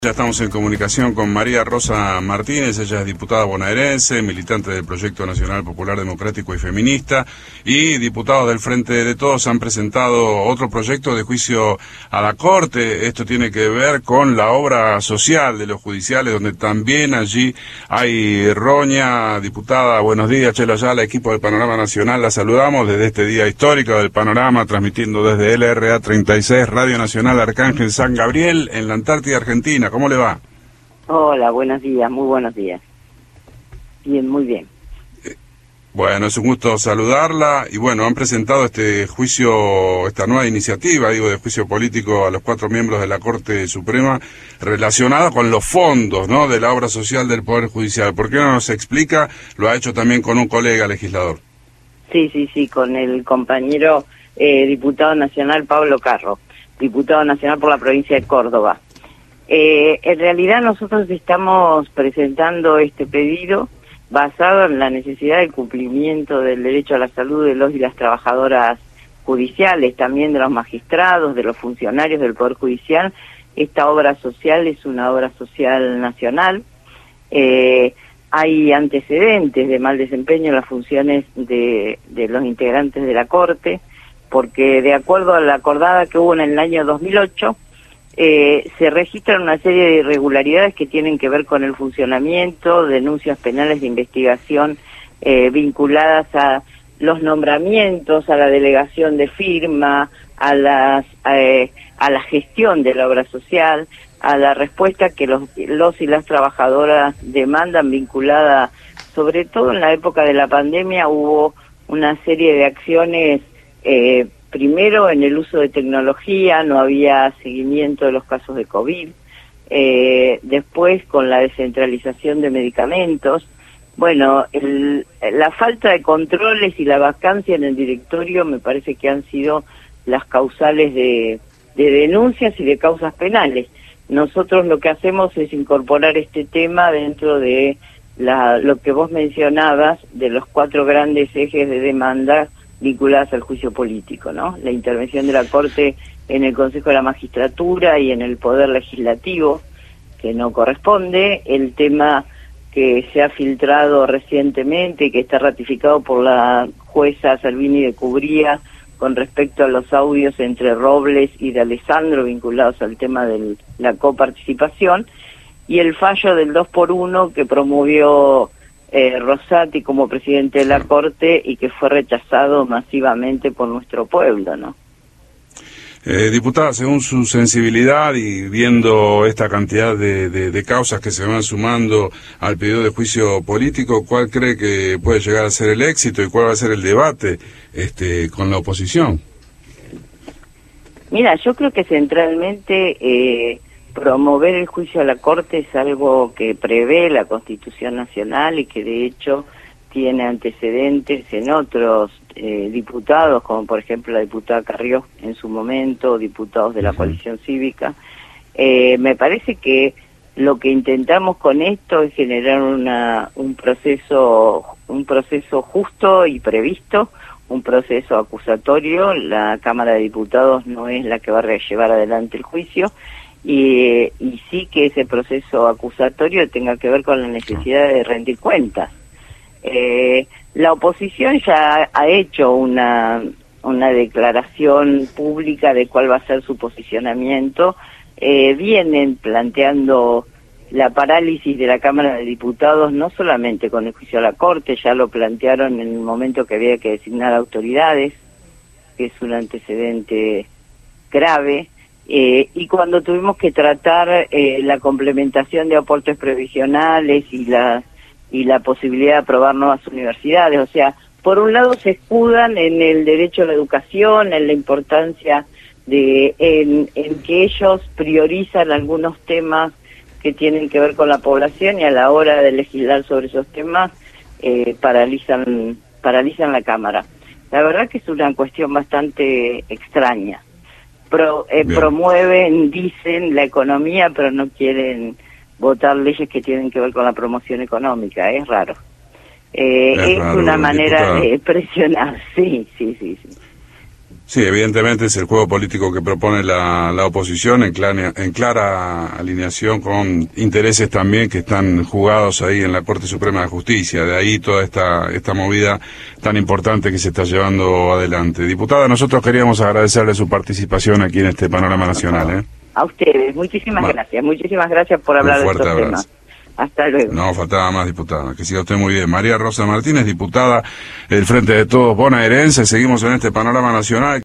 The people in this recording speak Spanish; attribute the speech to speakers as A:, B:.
A: Ya estamos en comunicación con María Rosa Martínez, ella es diputada bonaerense, militante del Proyecto Nacional Popular Democrático y Feminista, y diputados del Frente de Todos han presentado otro proyecto de juicio a la Corte. Esto tiene que ver con la obra social de los judiciales, donde también allí hay roña. Diputada, buenos días, Chelo Ayala, equipo del Panorama Nacional, la saludamos desde este día histórico del Panorama, transmitiendo desde LRA 36, Radio Nacional Arcángel San Gabriel, en la Antártida Argentina. ¿Cómo le va?
B: Hola, buenos días, muy buenos días. Bien, muy bien.
A: Bueno, es un gusto saludarla y bueno, han presentado este juicio, esta nueva iniciativa, de juicio político a los 4 miembros de la Corte Suprema relacionada con los fondos, ¿no?, de la obra social del Poder Judicial. ¿Por qué no nos explica? Lo ha hecho también con un colega legislador.
B: Sí, con el compañero diputado nacional Pablo Carro, diputado nacional por la provincia de Córdoba. En realidad nosotros estamos presentando este pedido basado en la necesidad del cumplimiento del derecho a la salud de los y las trabajadoras judiciales, también de los magistrados, de los funcionarios del Poder Judicial. Esta obra social es una obra social nacional. Hay antecedentes de mal desempeño en las funciones de los integrantes de la Corte, porque de acuerdo a la acordada que hubo en el año 2008, se registran una serie de irregularidades que tienen que ver con el funcionamiento, denuncias penales de investigación vinculadas a los nombramientos, a la delegación de firma, a la gestión de la obra social, a la respuesta que los y las trabajadoras demandan vinculada, sobre todo en la época de la pandemia, hubo una serie de acciones. Primero, en el uso de tecnología, no había seguimiento de los casos de COVID. Después, con la descentralización de medicamentos. Bueno, la falta de controles y la vacancia en el directorio me parece que han sido las causales de denuncias y de causas penales. Nosotros lo que hacemos es incorporar este tema dentro de lo que vos mencionabas, de los 4 grandes ejes de demanda vinculadas al juicio político, ¿no? La intervención de la Corte en el Consejo de la Magistratura y en el Poder Legislativo, que no corresponde, el tema que se ha filtrado recientemente y que está ratificado por la jueza Salvini de Cubría con respecto a los audios entre Robles y de Alessandro vinculados al tema de la coparticipación, y el fallo del 2x1 que promovió Rosati como presidente de la Corte y que fue rechazado masivamente por nuestro pueblo, ¿no?
A: Diputada, según su sensibilidad y viendo esta cantidad de causas que se van sumando al pedido de juicio político, ¿cuál cree que puede llegar a ser el éxito y cuál va a ser el debate con la oposición?
B: Mira, yo creo que centralmente promover el juicio a la Corte es algo que prevé la Constitución Nacional y que de hecho tiene antecedentes en otros diputados, como por ejemplo la diputada Carrió en su momento, diputados de la coalición cívica. Me parece que lo que intentamos con esto es generar un proceso justo y previsto, un proceso acusatorio. La Cámara de Diputados no es la que va a llevar adelante el juicio, y sí que ese proceso acusatorio tenga que ver con la necesidad de rendir cuentas. La oposición ya ha hecho una declaración pública de cuál va a ser su posicionamiento. Vienen planteando la parálisis de la Cámara de Diputados, no solamente con el juicio a la Corte, ya lo plantearon en el momento que había que designar autoridades, que es un antecedente grave. Y cuando tuvimos que tratar la complementación de aportes previsionales y la posibilidad de aprobar nuevas universidades, o sea, por un lado se escudan en el derecho a la educación, en la importancia en que ellos priorizan algunos temas que tienen que ver con la población, y a la hora de legislar sobre esos temas paralizan la Cámara. La verdad que es una cuestión bastante extraña. Promueven, dicen, la economía, pero no quieren votar leyes que tienen que ver con la promoción económica. Es raro. Es
A: raro,
B: una manera
A: diputada.
B: de presionar, sí.
A: Sí, evidentemente es el juego político que propone la oposición en clara alineación con intereses también que están jugados ahí en la Corte Suprema de Justicia. De ahí toda esta movida tan importante que se está llevando adelante. Diputada, nosotros queríamos agradecerle su participación aquí en este panorama nacional.
B: A ustedes, muchísimas gracias por hablar de estos temas. Hasta luego.
A: No, faltaba más, diputada. Que siga usted muy bien. María Rosa Martínez, diputada del Frente de Todos bonaerense. Seguimos en este panorama nacional.